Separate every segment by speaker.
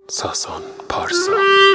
Speaker 1: ساسان پارسا.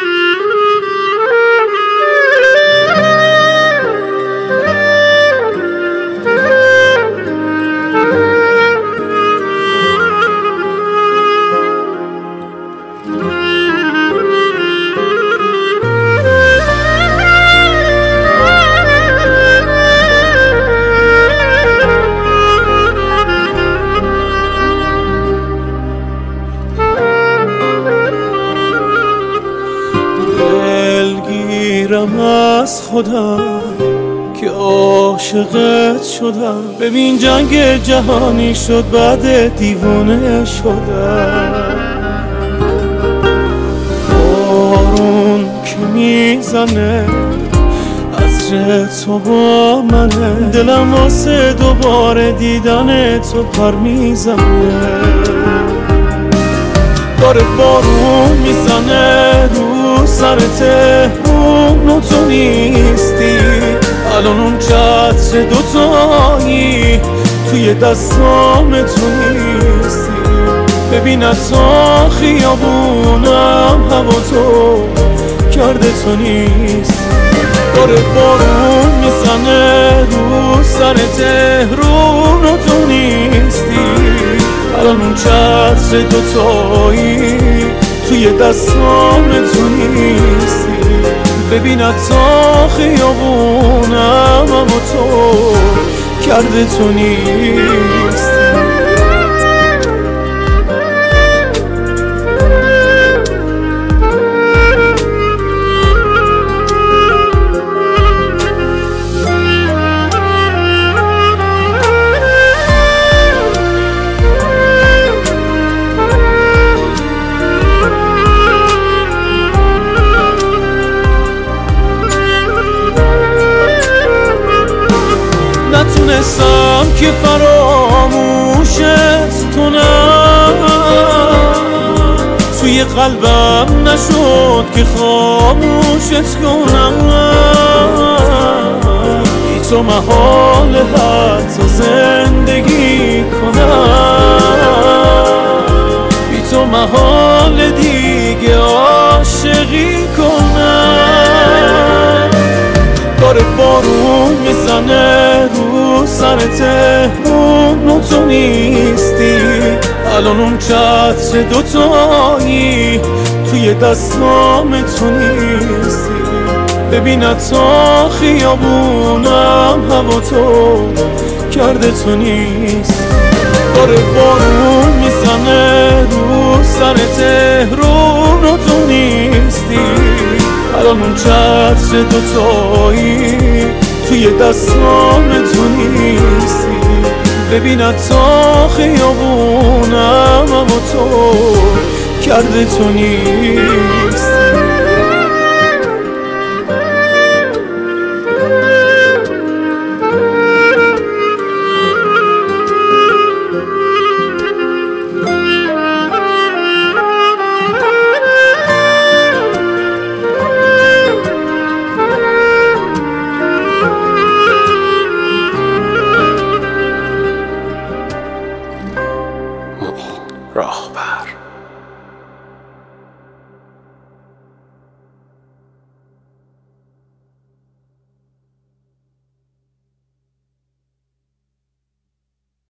Speaker 2: دلگیرم از خودم که عاشقت شدم. ببین جنگ جهانی شد بعد دیوانه شدم. بارون که میزنه عطر تو با منه، دلم واسه دوباره دیدن تو پر میزنه. داره بارون میزنه رو سر تهرون و تو نیستی. الان اون چتر دوتایی توی دستام تو نیستی. ببین تا خیابونم هوا تو کرده تو نیستی. داره بارون میزنه رو سر تهرون و تو نیستی. الان اون چتر دوتایی توی دستام تو نیستی. ببین تا خیابونم اما تو کرده تو نیستی. نتونستم که فراموشت کنم، توی قلبم نشد که خاموشت کنم. بی تو محال حتی زندگی کنم، بی تو محال دیگه عاشقی کنم. داره بارون میزنه رو سر تهرون و تو نیستی. الان اون چتر دوتایی توی دستام تو نیستی. ببین تا خیابونم هوا تو کرده تو نیستی. داره بارون میزنه رو سر تهرون و تو نیستی. الان اون چتر دوتایی توی دستام تو نیستی. ببین تا خیابونم اما تو کرده تو نیستی.
Speaker 1: راه